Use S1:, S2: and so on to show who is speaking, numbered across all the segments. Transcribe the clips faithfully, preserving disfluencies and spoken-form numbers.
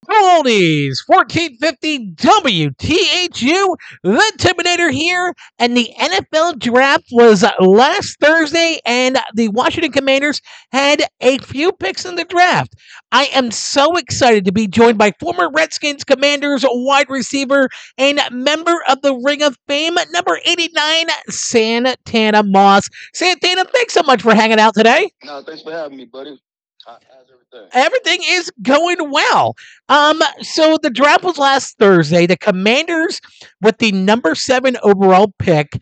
S1: Oldies, fourteen fifty W T H U, the Timinator here, and the N F L draft was last Thursday, and the Washington Commanders had a few picks in the draft. I am so excited to be joined by former Redskins Commanders wide receiver and member of the Ring of Fame, number eighty-nine, Santana Moss. Santana, thanks so much for hanging out today.
S2: No, thanks for having me, buddy. How, how's everything?
S1: Everything is going well. Um, so the draft was last Thursday. The Commanders, with the number seven overall pick,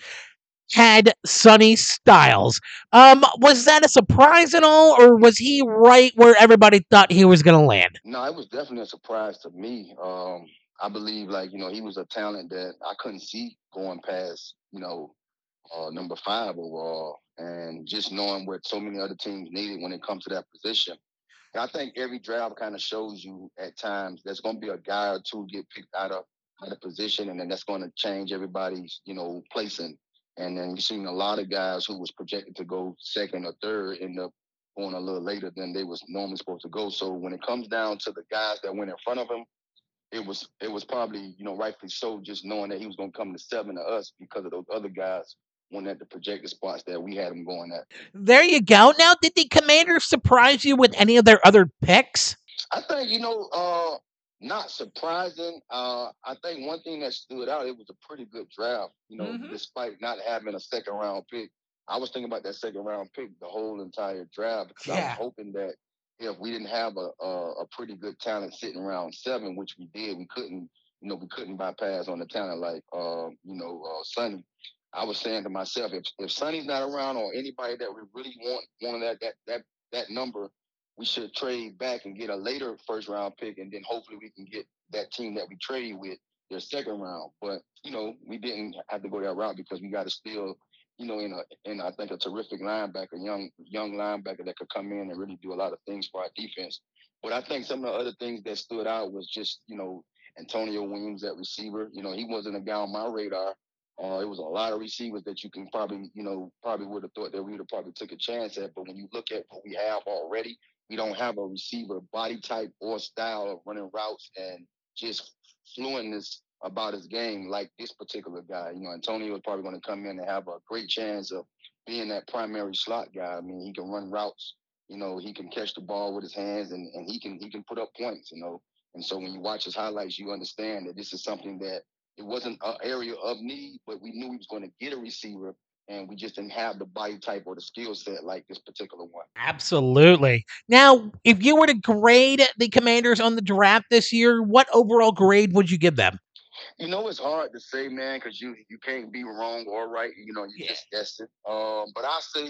S1: had Sonny Styles. Um, was that a surprise at all, or was he right where everybody thought he was going to land?
S2: No, it was definitely a surprise to me. Um, I believe, like you know, he was a talent that I couldn't see going past, you know, uh, number five overall, and just knowing what so many other teams needed when it comes to that position. And I think every draft kind of shows you at times there's going to be a guy or two get picked out of out of position, and then that's going to change everybody's, you know, placing. And then you've seen a lot of guys who was projected to go second or third end up going a little later than they was normally supposed to go. So when it comes down to the guys that went in front of him, it was it was probably, you know, rightfully so, just knowing that he was going to come to seven to us because of those other guys went at the projected spots that we had him going at.
S1: There you go. Now, did the Commanders surprise you with any of their other picks?
S2: I think, you know, uh, not surprising. Uh, I think one thing that stood out, it was a pretty good draft, you know,
S1: Mm-hmm.
S2: despite not having a second round pick. I was thinking about that second round pick the whole entire draft because I was
S1: Yeah.
S2: hoping that if we didn't have a, a, a pretty good talent sitting around seven, which we did, we couldn't, you know, we couldn't bypass on the talent like, uh, you know, uh, Sonny. I was saying to myself, if if Sonny's not around or anybody that we really want wanted that that that that number, we should trade back and get a later first round pick, and then hopefully we can get that team that we trade with their second round. But you know, we didn't have to go that route because we got to still, you know, in a in I think a terrific linebacker, young young linebacker that could come in and really do a lot of things for our defense. But I think some of the other things that stood out was just, you know, Antonio Williams at receiver. You know, he wasn't a guy on my radar. Uh, it was a lot of receivers that you can probably, you know, probably would have thought that we would have probably took a chance at. But when you look at what we have already, we don't have a receiver body type or style of running routes and just fluentness about his game like this particular guy. You know, Antonio is probably going to come in and have a great chance of being that primary slot guy. I mean, he can run routes. You know, he can catch the ball with his hands, and, and he can he can put up points. You know, and so when you watch his highlights, you understand that this is something that it wasn't an area of need, but we knew he was going to get a receiver, and we just didn't have the body type or the skill set like this particular one.
S1: Absolutely. Now, if you were to grade the Commanders on the draft this year, what overall grade would you give them?
S2: You know, it's hard to say, man, because you you can't be wrong or right. You know, you
S1: Yeah.
S2: just guess it. Um, but I say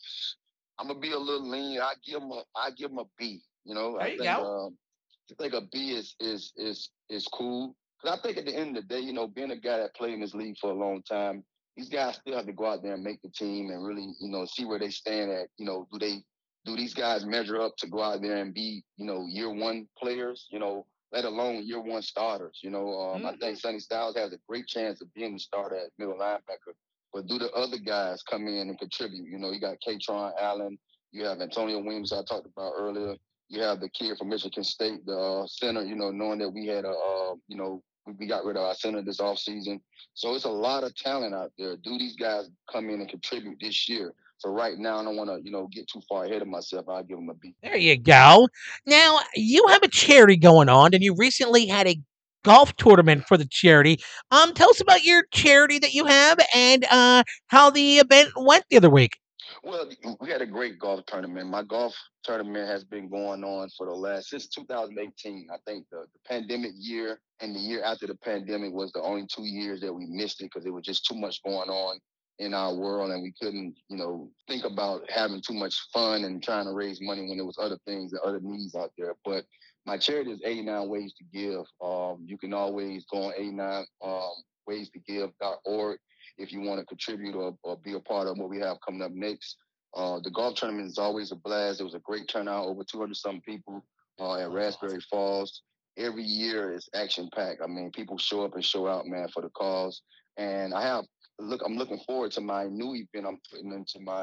S2: I'm gonna be a little lean. I give him a I give him a B. You know,
S1: There
S2: I
S1: you
S2: think
S1: go.
S2: um, I think a B is is is is cool. Because I think at the end of the day, you know, being a guy that played in this league for a long time, these guys still have to go out there and make the team and really, you know, see where they stand at. You know, do they do these guys measure up to go out there and be, you know, year one players? You know, let alone year one starters. You know, um, I
S1: Mhm.
S2: think Sonny Styles has a great chance of being the starter at middle linebacker. But do the other guys come in and contribute? You know, you got Katron Allen, you have Antonio Williams I talked about earlier. You have the kid from Michigan State, the uh, center. You know, knowing that we had a, uh, you know, we got rid of our center this offseason. So it's a lot of talent out there. Do these guys come in and contribute this year? So right now, I don't want to, you know, get too far ahead of myself. I'll give them a B.
S1: There you go. Now, you have a charity going on, and you recently had a golf tournament for the charity. Um, tell us about your charity that you have and uh, how the event went the other week.
S2: Well, we had a great golf tournament. My golf tournament has been going on for the last since two thousand eighteen. I think the, the pandemic year and the year after the pandemic was the only two years that we missed it because there was just too much going on in our world and we couldn't, you know, think about having too much fun and trying to raise money when there was other things and other needs out there. But my charity is eighty-nine Ways to Give. Um, you can always go on eighty-nine um, ways to give dot org if you want to contribute or, or be a part of what we have coming up next. Uh, the golf tournament is always a blast. It was a great turnout, over two hundred some people uh, at
S1: Oh, that's awesome.
S2: Raspberry Falls. Every year is action packed. I mean, people show up and show out, man, for the cause. And I have look. I'm looking forward to my new event I'm putting into my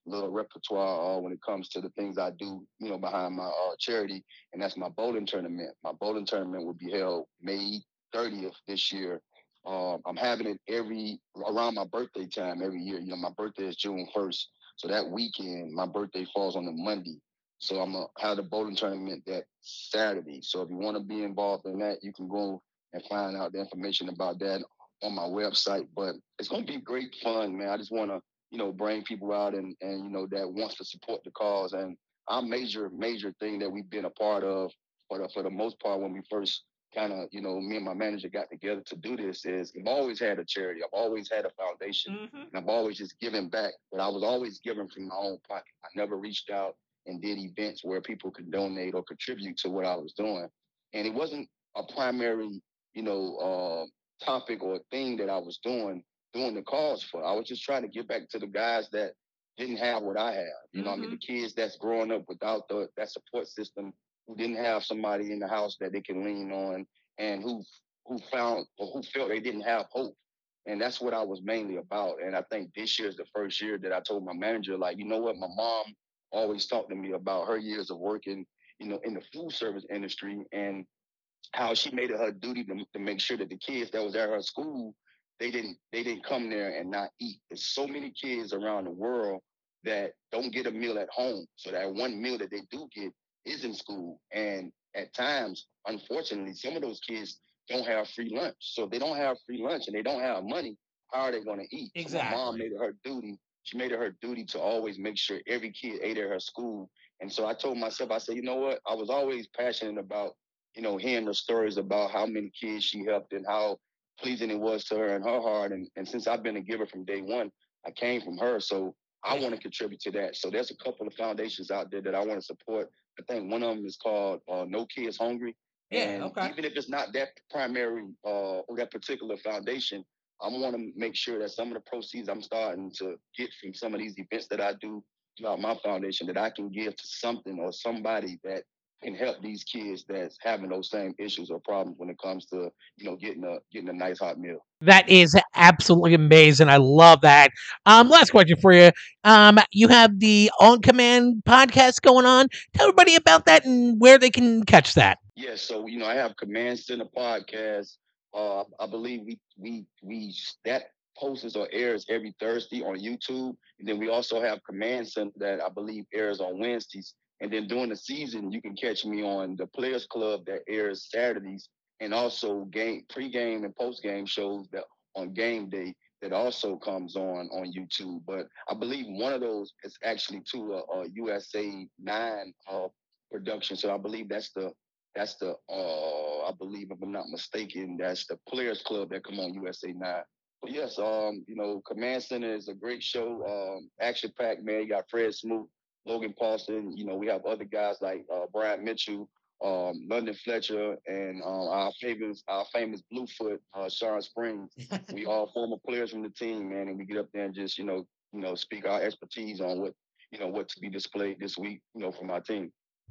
S2: little repertoire uh, when it comes to the things I do, you know, behind my uh, charity, and that's my bowling tournament. My bowling tournament will be held May thirtieth this year. Um, I'm having it every around my birthday time every year. You know, my birthday is June first, so that weekend my birthday falls on the Monday. So I'm gonna have the bowling tournament that Saturday. So if you want to be involved in that, you can go and find out the information about that on my website. But it's gonna be great fun, man. I just wanna, you know, bring people out and and you know that wants to support the cause. And our major major thing that we've been a part of for the for the most part when we first kind of, you know, me and my manager got together to do this is I've always had a charity. I've always had a foundation. Mm-hmm. And I've always just given back, but I was always giving from my own pocket. I never reached out and did events where people could donate or contribute to what I was doing. And it wasn't a primary, you know, uh, topic or thing that I was doing, doing the cause for. I was just trying to give back to the guys that didn't have what I have. You know, mm-hmm. I mean, the kids that's growing up without the that support system, who didn't have somebody in the house that they can lean on, and who who found or who felt they didn't have hope. And that's what I was mainly about. And I think this year is the first year that I told my manager, like, you know what, my mom always talked to me about her years of working, you know, in the food service industry and how she made it her duty to, to make sure that the kids that was at her school, they didn't they didn't come there and not eat. There's so many kids around the world that don't get a meal at home. So that one meal that they do get is in school. And at times, unfortunately, some of those kids don't have free lunch. So if they don't have free lunch and they don't have money, how are they going to eat? Exactly. So my mom made it her duty. She made it her duty to always make sure every kid ate at her school. And so I told myself, I said, you know what? I was always passionate about, you know, hearing the stories about how many kids she helped and how pleasing it was to her and her heart. And, and since I've been a giver from day one, I came from her. So I want to contribute to that. So there's a couple of foundations out there that I want to support. I think one of them is called uh, No Kids Hungry. Yeah, and okay. Even if it's not that primary uh, or that particular foundation, I want to make sure that some of the proceeds I'm starting to get from some of these events that I do throughout my foundation, that I can give to something or somebody that can help these kids that's having those same issues or problems when it comes to, you know, getting a getting a nice hot meal.
S1: That is absolutely amazing. I love that. Um, last question for you. Um, you have the On Command podcast going on. Tell everybody about that and where they can catch that.
S2: Yes, yeah, so you know, I have Command Center podcast. Uh, I believe we we we that posts or airs every Thursday on YouTube, and then we also have Command Center that I believe airs on Wednesdays. And then during the season, you can catch me on the Players Club that airs Saturdays, and also game pregame and postgame shows that on game day that also comes on on YouTube. But I believe one of those is actually to a, a U S A nine uh, production. So I believe that's the that's the uh, I believe if I'm not mistaken, that's the Players Club that come on U S A nine. But yes, um, you know, Command Center is a great show. Um, action packed, man. You got Fred Smoot, Logan Paulson. You know, we have other guys like uh, Brian Mitchell, um, London Fletcher, and um, our famous our famous Bluefoot, uh, Sharon Springs. We all former players from the team, man, and we get up there and just you know you know speak our expertise on what you know what to be displayed this week, you know, from our team.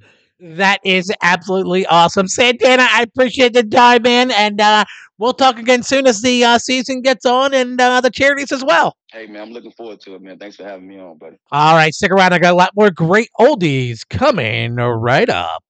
S1: That is absolutely awesome. Santana, I appreciate the time, man. And uh, we'll talk again soon as the uh, season gets on and uh, the charities as well.
S2: Hey, man, I'm looking forward to it, man. Thanks for having me on, buddy.
S1: All right, stick around. I got a lot more great oldies coming right up.